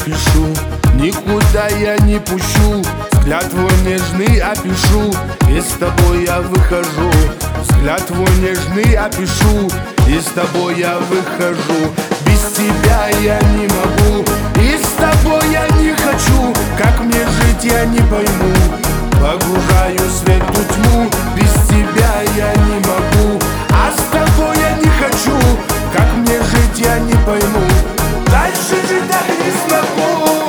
спешу, никуда я не пущу. Взгляд твой нежный опишу, и с тобой я выхожу. Взгляд твой нежный опишу, и с тобой я выхожу. Без тебя я не могу, и с тобой я не хочу. Как мне жить, я не пойму. Погружаю свет в тьму, без тебя я не могу. А с тобой я не хочу. Как мне жить, я не пойму. Дальше жить так не смогу.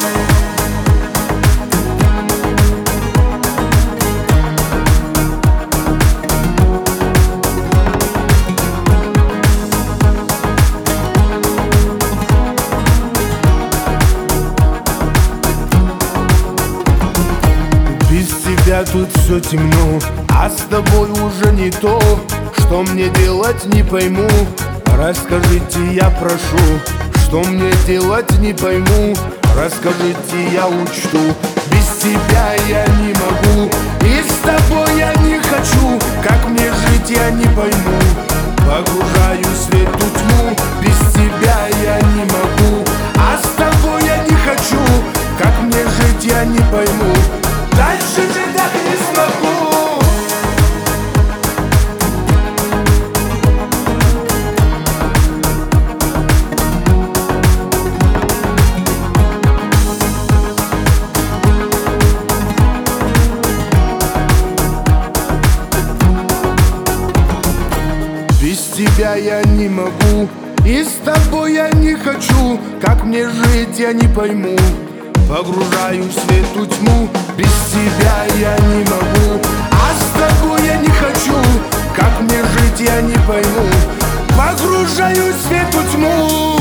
Без тебя тут все темно, а с тобой уже не то. Что мне делать, не пойму. Расскажите, я прошу. Что мне делать, не пойму. Расскажите, я учту. Без тебя я не могу, и с тобой я не хочу. Как мне жить, я не пойму. Погружаю свет в тьму, без тебя я не могу. А с тобой я не хочу. Как мне жить, я не пойму. Дальше жить так не смогу. Без тебя я не могу, и с тобой я не хочу. Как мне жить, я не пойму. Погружаю свет в тьму, без тебя я не могу. А с тобой я не хочу. Как мне жить, я не пойму. Погружаю свет в тьму.